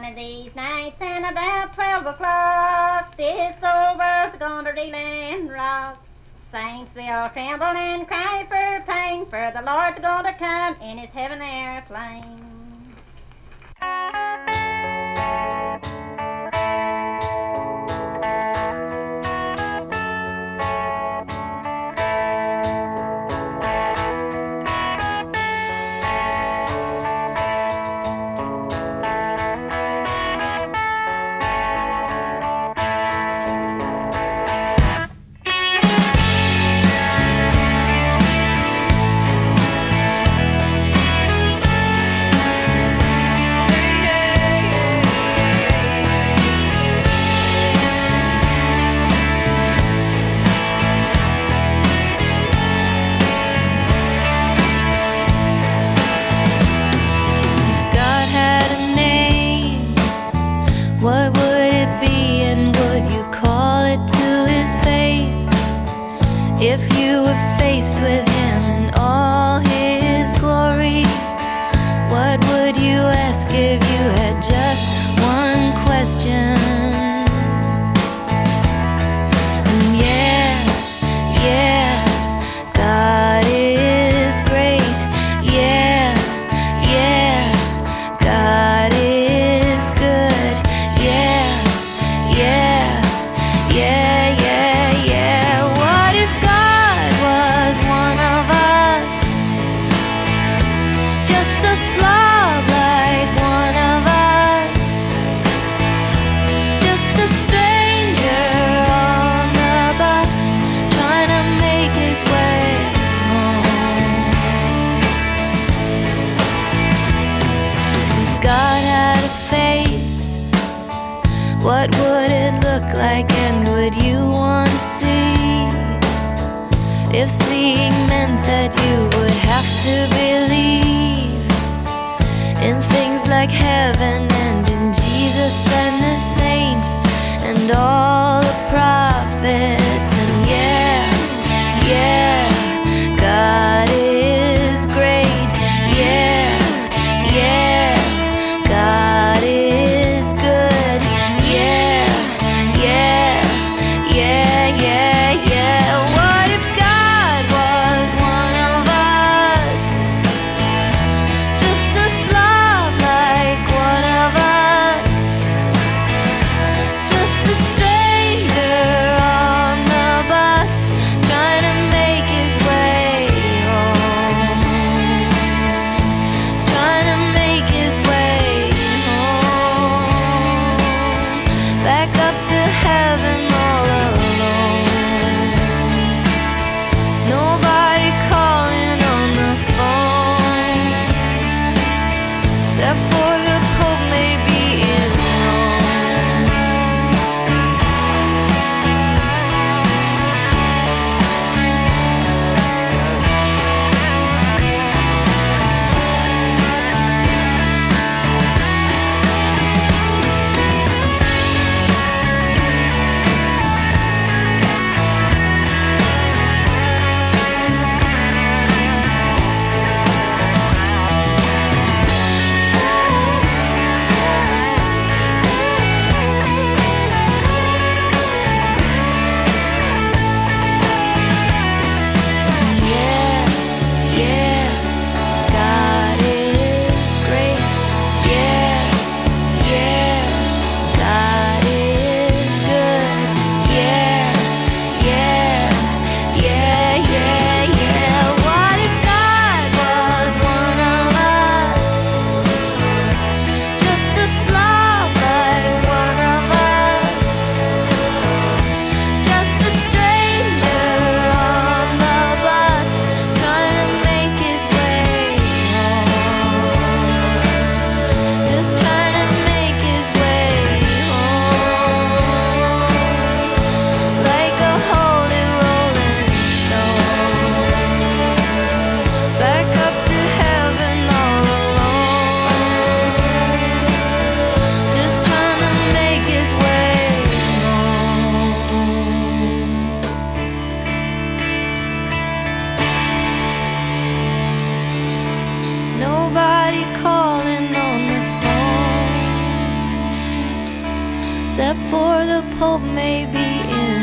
of these nights, and about 12 o'clock, this old world's gonna reel and rock. Saints will tremble and cry for pain, for the Lord's gonna come in his heaven airplane. What would it be, and would you call it to his face? If you were faced with him in all his glory, what would you ask if you had just one question? And yeah, God is great. Yeah, God is good. Yeah. What if God was one of us? Just a slob like one of us. Just a stranger on the bus, trying to make his way home. If God had a face, what would it look like, and would you want to see? If seeing meant that you would have to believe in things like heaven and in Jesus and the saints and all the prophets. And yeah, God is great. Yeah, God is good. Yeah. What if God was one of us? Just a slob like one of except for the Pope may be in